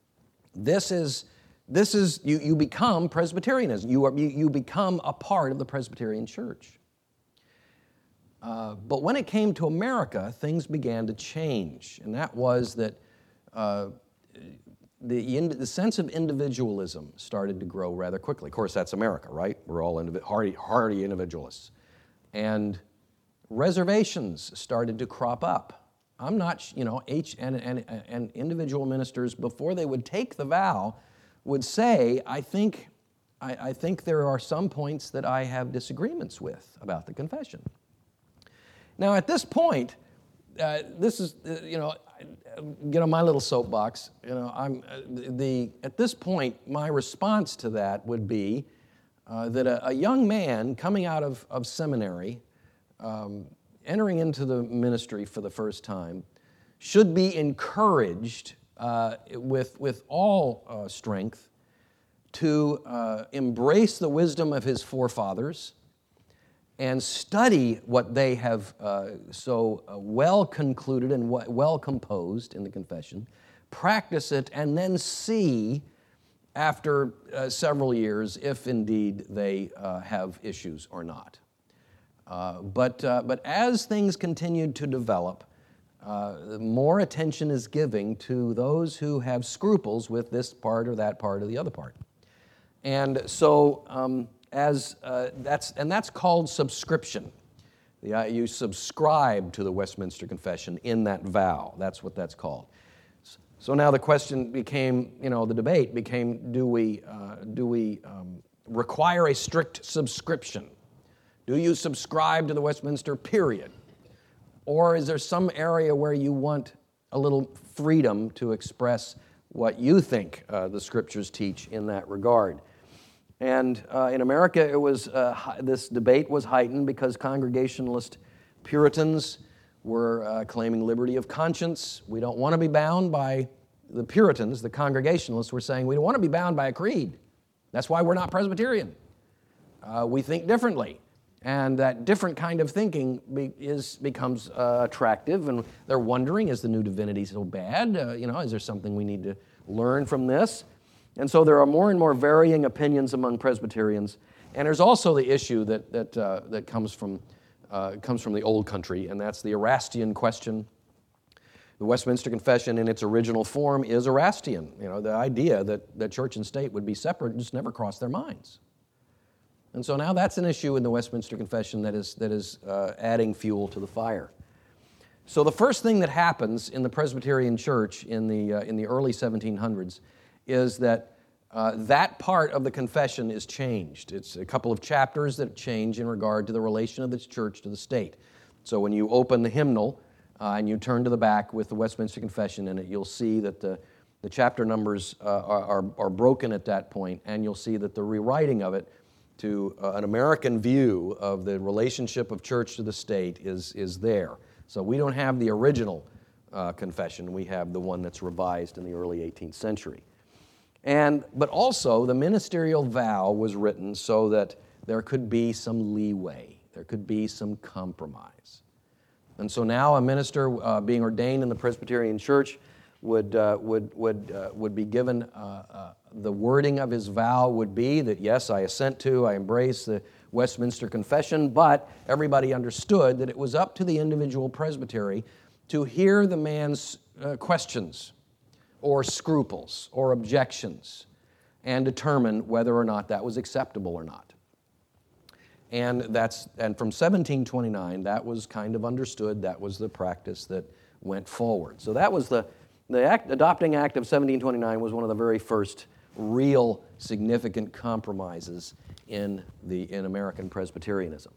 you become Presbyterianism. You become a part of the Presbyterian Church. But when it came to America, things began to change, and that was that the sense of individualism started to grow rather quickly. Of course, that's America, right? We're all hardy individualists. And reservations started to crop up. I'm not, and individual ministers, before they would take the vow, would say, I think there are some points that I have disagreements with about the confession. Now, at this point, this is, get on my little soapbox. At this point, my response to that would be that a young man coming out of seminary, entering into the ministry for the first time, should be encouraged with all strength to embrace the wisdom of his forefathers and study what they have so well concluded and well composed in the confession, practice it, and then see after several years if indeed they have issues or not. But as things continued to develop, more attention is given to those who have scruples with this part or that part or the other part. And so that's called subscription. You subscribe to the Westminster Confession in that vow. That's what that's called. So now the question became, the debate became, do we require a strict subscription? Do you subscribe to the Westminster, period? Or is there some area where you want a little freedom to express what you think the Scriptures teach in that regard? And in America, it was this debate was heightened because Congregationalist Puritans were claiming liberty of conscience. We don't want to be bound by the Puritans. The Congregationalists were saying we don't want to be bound by a creed. That's why we're not Presbyterian. We think differently. And that different kind of thinking becomes attractive, and they're wondering, is the new divinity so bad? Is there something we need to learn from this? And so there are more and more varying opinions among Presbyterians, and there's also the issue that comes from the old country, and that's the Erastian question. The Westminster Confession in its original form is Erastian. The idea that church and state would be separate just never crossed their minds. And so now that's an issue in the Westminster Confession that is adding fuel to the fire. So the first thing that happens in the Presbyterian Church in the early 1700s is that that part of the confession is changed. It's a couple of chapters that change in regard to the relation of the church to the state. So when you open the hymnal and you turn to the back with the Westminster Confession in it, you'll see that the chapter numbers are broken at that point, and you'll see that the rewriting of it to an American view of the relationship of church to the state is there. So we don't have the original confession. We have the one that's revised in the early 18th century. But also, the ministerial vow was written so that there could be some leeway. There could be some compromise. And so now a minister being ordained in the Presbyterian Church would be given the wording of his vow would be that, yes, I assent to, I embrace the Westminster Confession, but everybody understood that it was up to the individual presbytery to hear the man's questions or scruples or objections and determine whether or not that was acceptable or not. And from 1729, that was kind of understood. That was the practice that went forward. So that was the Adopting Act of 1729 was one of the very first real significant compromises in American Presbyterianism.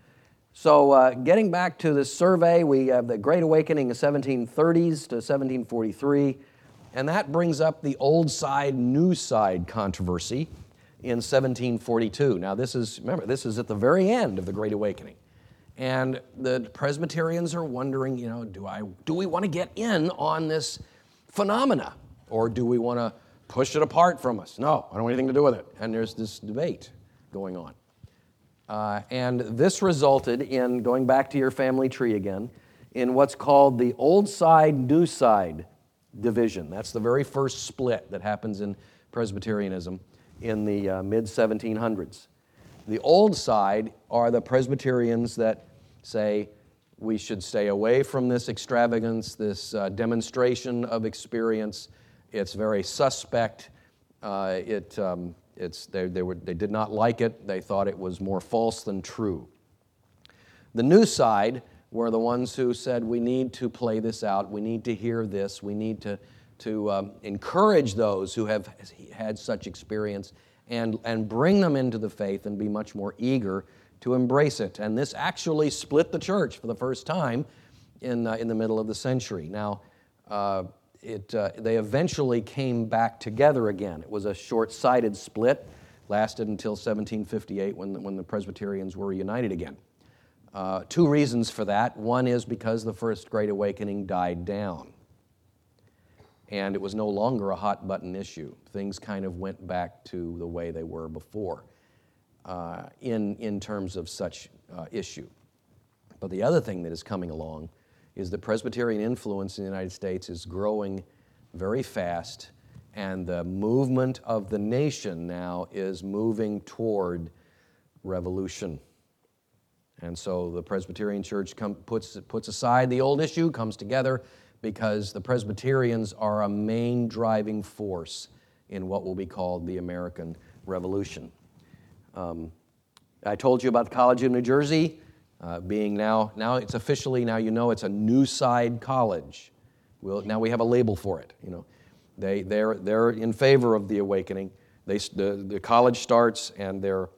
So getting back to this survey, we have the Great Awakening of 1730s to 1743, and that brings up the old side, new side controversy in 1742. Now this is at the very end of the Great Awakening. And the Presbyterians are wondering, do we want to get in on this phenomena, or do we want to push it apart from us? No, I don't want anything to do with it. And there's this debate going on. And this resulted in, going back to your family tree again, in what's called the old side, new side division. That's the very first split that happens in Presbyterianism in the mid-1700s. The old side are the Presbyterians that say we should stay away from this extravagance, this demonstration of experience. It's very suspect. They did not like it. They thought it was more false than true. The new side were the ones who said we need to play this out. We need to hear this. We need to encourage those who have had such experience and bring them into the faith and be much more eager to embrace it. And this actually split the church for the first time in the middle of the century. Now, they eventually came back together again. It was a short-sighted split, lasted until 1758 when the Presbyterians were reunited again. Two reasons for that. One is because the First Great Awakening died down. and it was no longer a hot-button issue. Things kind of went back to the way they were before in terms of such issue. But the other thing that is coming along is that Presbyterian influence in the United States is growing very fast, and the movement of the nation now is moving toward revolution. And so the Presbyterian Church puts aside the old issue, comes together, because the Presbyterians are a main driving force in what will be called the American Revolution. I told you about the College of New Jersey being now it's officially, now you know it's a New Side College. Now we have a label for it. You know, they're in favor of the awakening. The college starts, and they're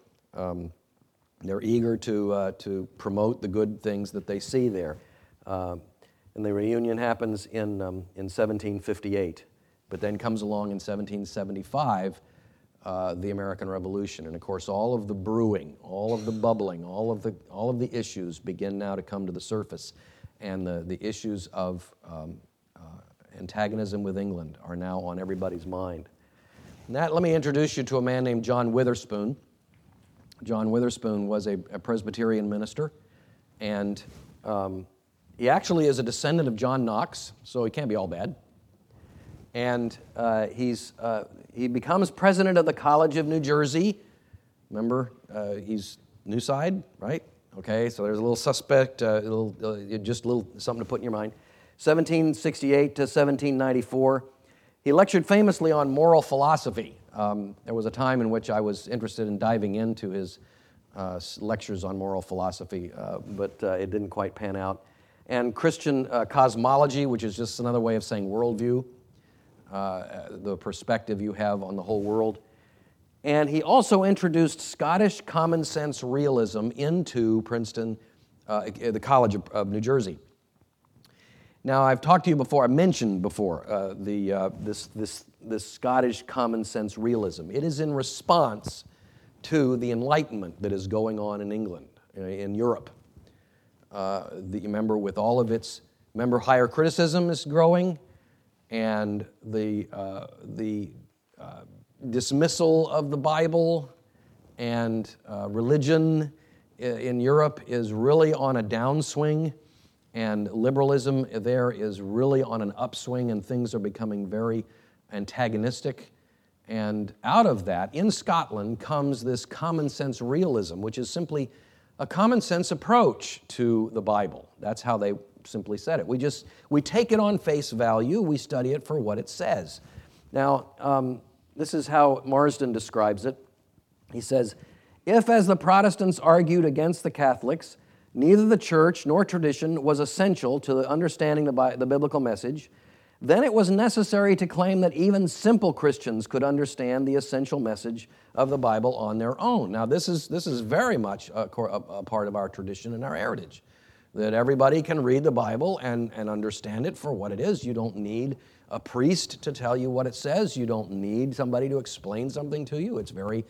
eager to promote the good things that they see there. And the reunion happens in 1758, but then comes along in 1775 the American Revolution, and of course all of the brewing, all of the bubbling, all of the issues begin now to come to the surface, and the issues of antagonism with England are now on everybody's mind. Let me introduce you to a man named John Witherspoon. John Witherspoon was a Presbyterian minister, and he actually is a descendant of John Knox, so he can't be all bad. And he becomes president of the College of New Jersey. Remember, he's New Side, right? Okay, so there's a little suspect, just a little something to put in your mind. 1768 to 1794. He lectured famously on moral philosophy. There was a time in which I was interested in diving into his lectures on moral philosophy, but it didn't quite pan out. And Christian cosmology, which is just another way of saying worldview, the perspective you have on the whole world. And he also introduced Scottish common sense realism into Princeton, the College of New Jersey. Now, I've talked to you before, I mentioned before this Scottish common sense realism. It is in response to the Enlightenment that is going on in England, in Europe. Remember, with all of its, higher criticism is growing, and the dismissal of the Bible and religion in Europe is really on a downswing, and liberalism there is really on an upswing, and things are becoming very antagonistic. And out of that, in Scotland, comes this common sense realism, which is simply a common sense approach to the Bible. That's how they simply said it. We take it on face value, we study it for what it says. Now, this is how Marsden describes it. He says, if, as the Protestants argued against the Catholics, neither the church nor tradition was essential to the understanding the biblical message, then it was necessary to claim that even simple Christians could understand the essential message of the Bible on their own. Now, this is very much a part of our tradition and our heritage, that everybody can read the Bible and understand it for what it is. You don't need a priest to tell you what it says. You don't need somebody to explain something to you. It's very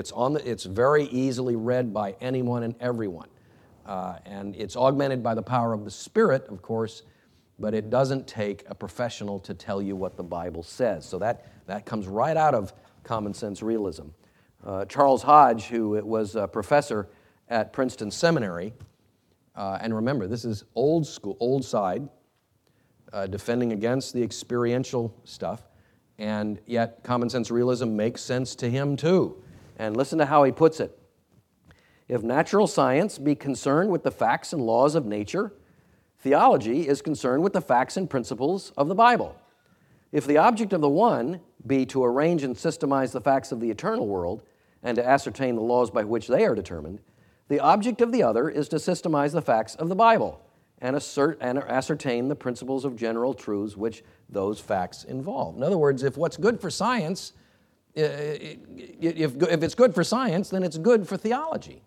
easily read by anyone and everyone. And it's augmented by the power of the Spirit, of course, but it doesn't take a professional to tell you what the Bible says. So that comes right out of common sense realism. Charles Hodge, who was a professor at Princeton Seminary, and remember, this is old school, old side, defending against the experiential stuff, and yet common sense realism makes sense to him too. And listen to how he puts it. If natural science be concerned with the facts and laws of nature, theology is concerned with the facts and principles of the Bible. If the object of the one be to arrange and systemize the facts of the eternal world and to ascertain the laws by which they are determined, the object of the other is to systemize the facts of the Bible and ascertain the principles of general truths which those facts involve. In other words, if what's good for science, if it's good for science, then it's good for theology.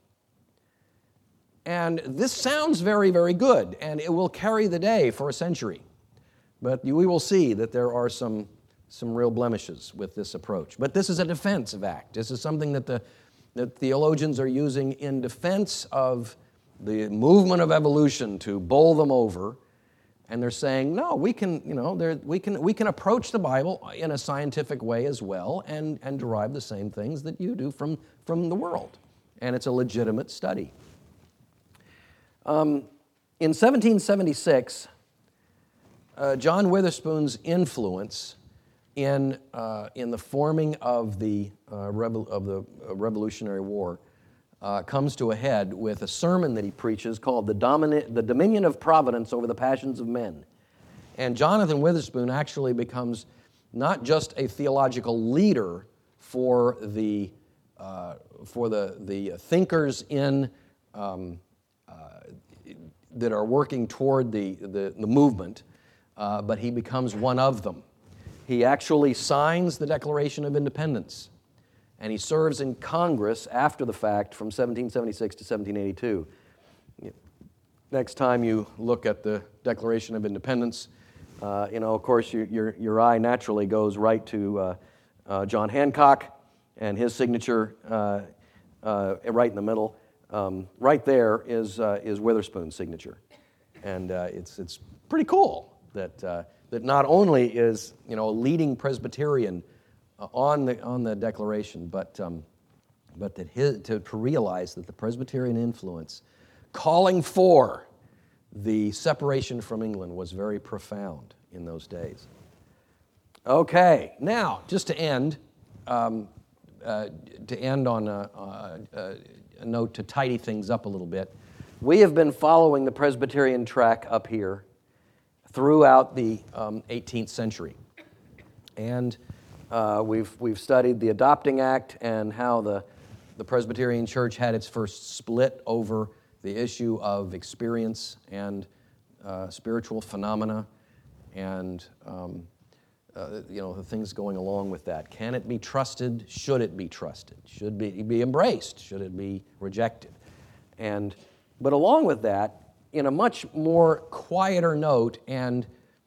And this sounds very, very good, and it will carry the day for a century. But we will see that there are some real blemishes with this approach. But this is a defensive act. This is something that the theologians are using in defense of the movement of evolution to bowl them over And they're saying, no, we can, we can approach the Bible in a scientific way as well and derive the same things that you do from the world. And it's a legitimate study. In 1776, John Witherspoon's influence in the forming of the Revolutionary War comes to a head with a sermon that he preaches called the Dominion of Providence over the Passions of Men. And Jonathan Witherspoon actually becomes not just a theological leader for the thinkers that are working toward the movement, but he becomes one of them. He actually signs the Declaration of Independence, and he serves in Congress after the fact from 1776 to 1782. Next time you look at the Declaration of Independence, of course, your eye naturally goes right to John Hancock and his signature right in the middle. Right there is Witherspoon's signature, and it's pretty cool that not only is a leading Presbyterian on the Declaration, but that to realize that the Presbyterian influence calling for the separation from England was very profound in those days. Okay, now just to end on a note to tidy things up a little bit, we have been following the Presbyterian track up here throughout the 18th century, and we've studied the Adopting Act and how the Presbyterian Church had its first split over the issue of experience and spiritual phenomena, and the things going along with that. Can it be trusted? Should it be trusted? Should it be embraced? Should it be rejected? But along with that, in a much more quieter note and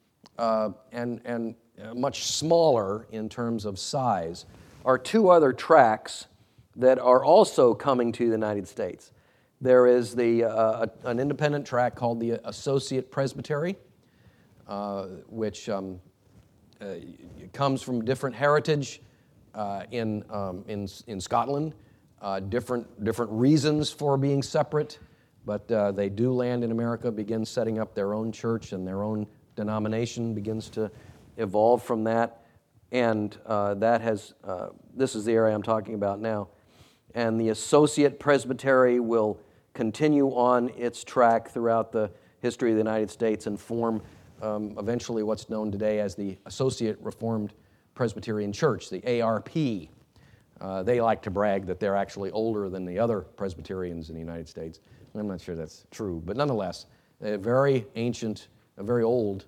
much smaller in terms of size, are two other tracts that are also coming to the United States. There is an independent tract called the Associate Presbytery, which comes from different heritage in Scotland, different reasons for being separate, but they do land in America, begin setting up their own church, and their own denomination begins to evolve from that. And this is the area I'm talking about now. And the Associate Presbytery will continue on its track throughout the history of the United States and form eventually what's known today as the Associate Reformed Presbyterian Church, the ARP. They like to brag that they're actually older than the other Presbyterians in the United States. I'm not sure that's true, but nonetheless, a very ancient, very old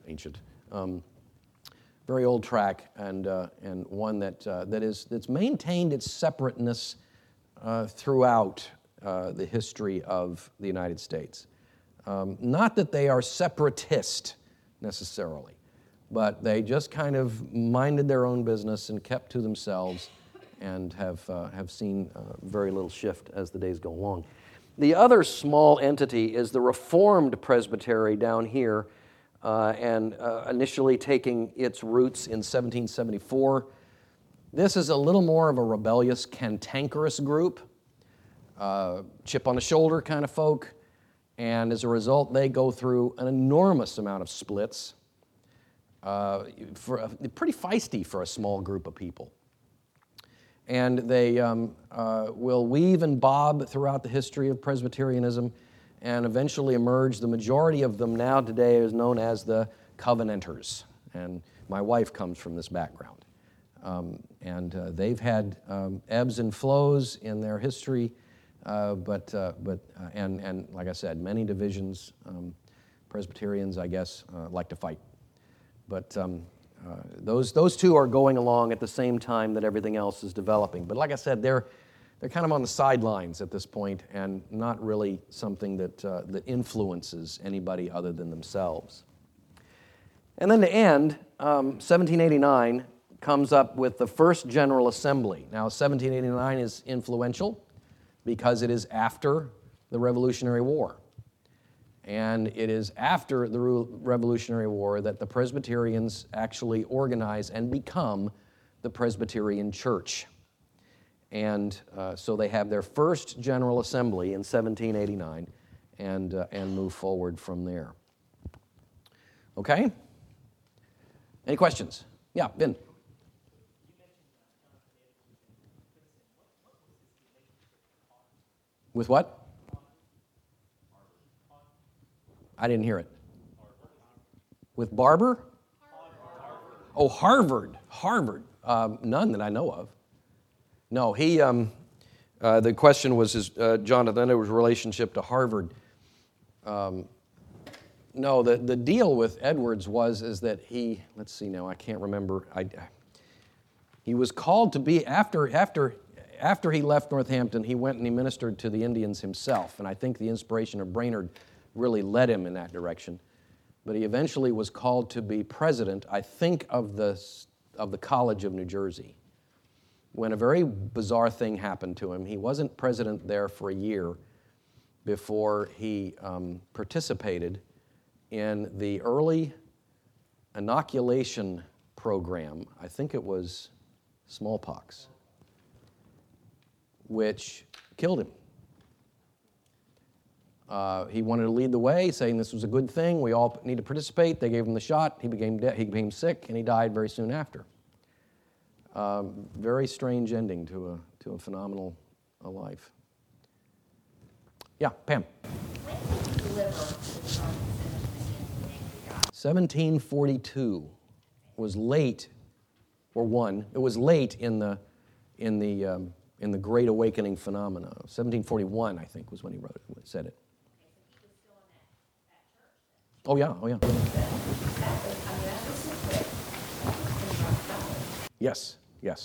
track, and one that's maintained its separateness throughout the history of the United States. Not that they are separatist necessarily, but they just kind of minded their own business and kept to themselves, and have seen very little shift as the days go along. The other small entity is the Reformed Presbytery down here, and initially taking its roots in 1774. This is a little more of a rebellious, cantankerous group, chip on the shoulder kind of folk, and as a result, they go through an enormous amount of splits, pretty feisty for a small group of people. And they will weave and bob throughout the history of Presbyterianism and eventually emerge. The majority of them now today is known as the Covenanters. And my wife comes from this background. And they've had ebbs and flows in their history, but like I said, many divisions. Presbyterians, I guess, like to fight. But those two are going along at the same time that everything else is developing. But like I said, they're kind of on the sidelines at this point, and not really something that influences anybody other than themselves. And then to end, 1789 comes up with the first General Assembly. Now, 1789 is influential because it is after the Revolutionary War. And it is after the Revolutionary War that the Presbyterians actually organize and become the Presbyterian Church. And so they have their first General Assembly in 1789 and move forward from there. Okay? Any questions? Yeah, Ben. With what? I didn't hear it. With Barber? Oh, Harvard. Harvard. None that I know of. No, the question was Jonathan Edwards' relationship to Harvard. No, the deal with Edwards is that let's see now, I can't remember. He was called to be, after he left Northampton, he went and he ministered to the Indians himself, and I think the inspiration of Brainerd really led him in that direction. But he eventually was called to be president, I think, of the College of New Jersey, when a very bizarre thing happened to him. He wasn't president there for a year before he participated in the early inoculation program. I think it was smallpox, which killed him. He wanted to lead the way, saying this was a good thing. We all need to participate. They gave him the shot. He became sick, and he died very soon after. Very strange ending to a phenomenal life. Yeah, Pam. When did he deliver the charges in the 1742 was late, it was late in the Great Awakening phenomena. 1741, I think, was when he said it. Oh yeah. Yes.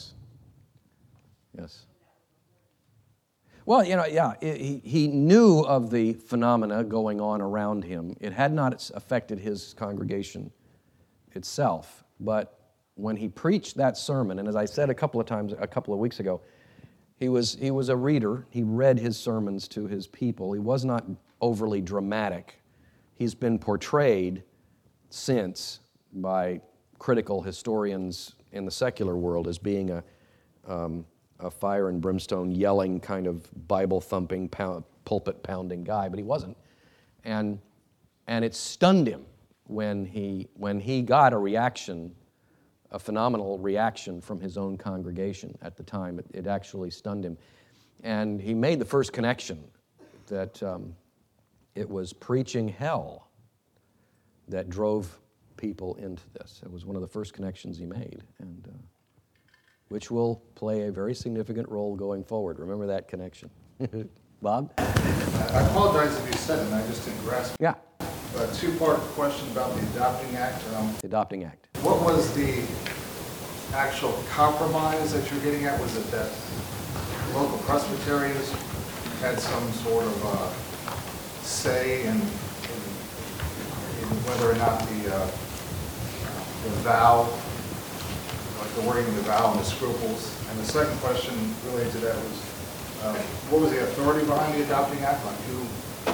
Well, he knew of the phenomena going on around him. It had not affected his congregation itself, but when he preached that sermon, and as I said a couple of weeks ago, he was a reader. He read his sermons to his people. He was not overly dramatic. He's been portrayed since by critical historians in the secular world as being a fire and brimstone yelling kind of Bible-thumping, pulpit-pounding guy, but he wasn't. And it stunned him when he got a phenomenal reaction from his own congregation at the time. It actually stunned him. And he made the first connection that it was preaching hell that drove people into this. It was one of the first connections he made, and which will play a very significant role going forward. Remember that connection. Bob? I apologize if you said it and I just didn't grasp it. Yeah. A two-part question about the Adopting Act. The Adopting Act. What was the actual compromise that you're getting at? Was it that local Presbyterians had some sort of say in whether or not the vow, like the wording of the vow and the scruples? And the second question related to that was, what was the authority behind the Adopting Act? Like who?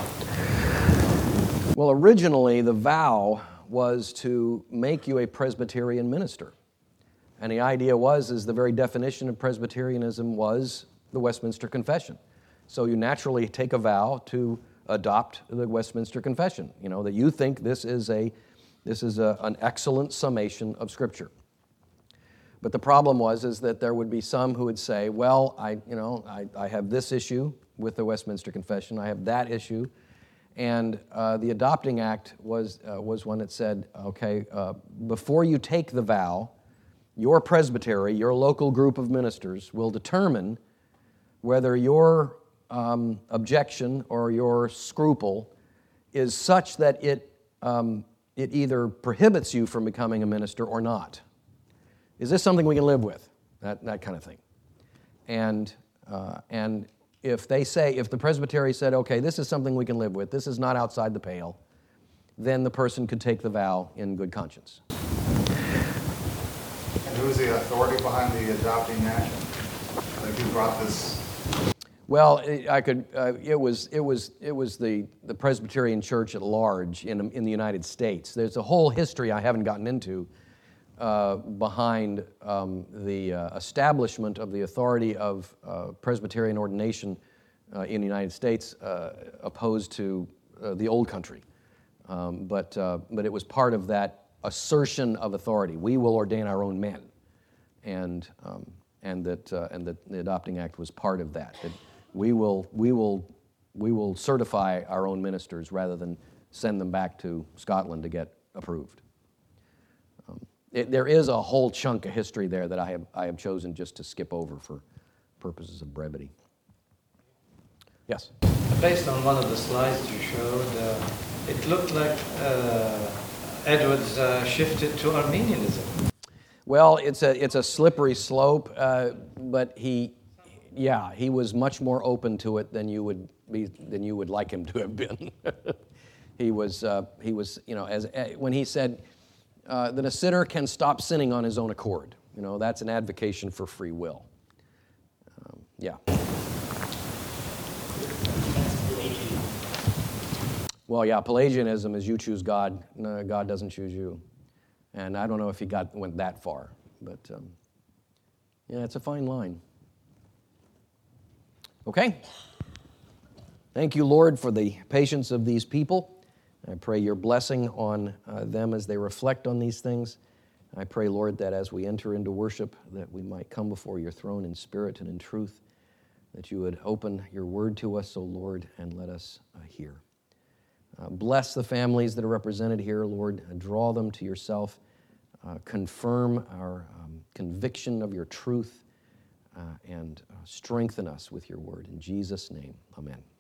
Well, originally the vow was to make you a Presbyterian minister. And the idea is the very definition of Presbyterianism was the Westminster Confession. So you naturally take a vow to adopt the Westminster Confession, that you think this is an excellent summation of Scripture. But the problem is that there would be some who would say, well, I have this issue with the Westminster Confession, I have that issue, and the Adopting Act was one that said, okay, before you take the vow, your presbytery, your local group of ministers, will determine whether your objection or your scruple is such that it either prohibits you from becoming a minister or not. Is this something we can live with? That kind of thing. And if the presbytery said, okay, this is something we can live with, this is not outside the pale, then the person could take the vow in good conscience. And who's the authority behind the Adopting Act? Like who brought this? Well, it was the Presbyterian Church at large in the United States. There's a whole history I haven't gotten into behind the establishment of the authority of Presbyterian ordination in the United States opposed to the old country. But it was part of that assertion of authority. We will ordain our own men, and that the Adopting Act was part of that. That we will certify our own ministers rather than send them back to Scotland to get approved. There is a whole chunk of history there that I have chosen just to skip over for purposes of brevity. Yes? Based on one of the slides you showed, it looked like Edwards shifted to Arminianism. Well, it's a slippery slope, but he was much more open to it than you would like him to have been. he was when he said that a sinner can stop sinning on his own accord. That's an advocation for free will. Yeah. Well, yeah, Pelagianism is you choose God, no, God doesn't choose you. And I don't know if he went that far, but it's a fine line. Okay. Thank you, Lord, for the patience of these people. I pray your blessing on them as they reflect on these things. I pray, Lord, that as we enter into worship, that we might come before your throne in spirit and in truth, that you would open your word to us, O Lord, and let us hear. Bless the families that are represented here, Lord. Draw them to yourself. Confirm our conviction of your truth and strengthen us with your word. In Jesus' name, amen.